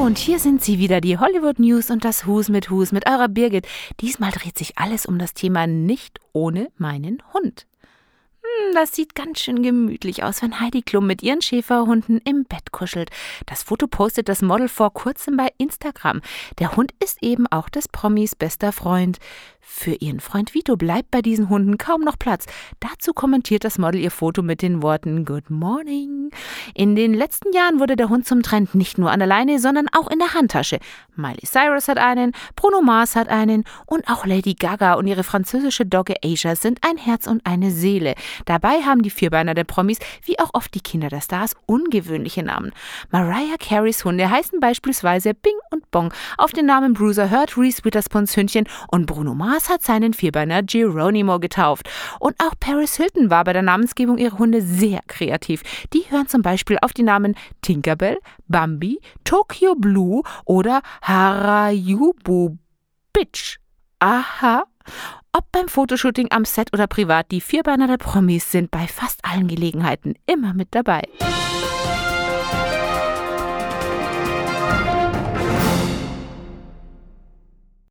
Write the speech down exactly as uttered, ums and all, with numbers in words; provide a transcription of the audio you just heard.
Und hier sind sie wieder, die Hollywood News und das Hus mit Hus mit eurer Birgit. Diesmal dreht sich alles um das Thema nicht ohne meinen Hund. Hm, das sieht ganz schön gemütlich aus, wenn Heidi Klum mit ihren Schäferhunden im Bett kuschelt. Das Foto postet das Model vor kurzem bei Instagram. Der Hund ist eben auch des Promis bester Freund. Für ihren Freund Vito bleibt bei diesen Hunden kaum noch Platz. Dazu kommentiert das Model ihr Foto mit den Worten Good Morning. In den letzten Jahren wurde der Hund zum Trend, nicht nur an der Leine, sondern auch in der Handtasche. Miley Cyrus hat einen, Bruno Mars hat einen und auch Lady Gaga und ihre französische Dogge Asia sind ein Herz und eine Seele. Dabei haben die Vierbeiner der Promis, wie auch oft die Kinder der Stars, ungewöhnliche Namen. Mariah Careys Hunde heißen beispielsweise Bing und Bong. Auf den Namen Bruiser hört Reese Witherspons Hündchen und Bruno Mars hat seinen Vierbeiner Geronimo getauft. Und auch Paris Hilton war bei der Namensgebung ihrer Hunde sehr kreativ. Die hören zum Beispiel auf die Namen Tinkerbell, Bambi, Tokyo Blue oder Harajubu Bitch. Aha. Ob beim Fotoshooting am Set oder privat, die Vierbeiner der Promis sind bei fast allen Gelegenheiten immer mit dabei.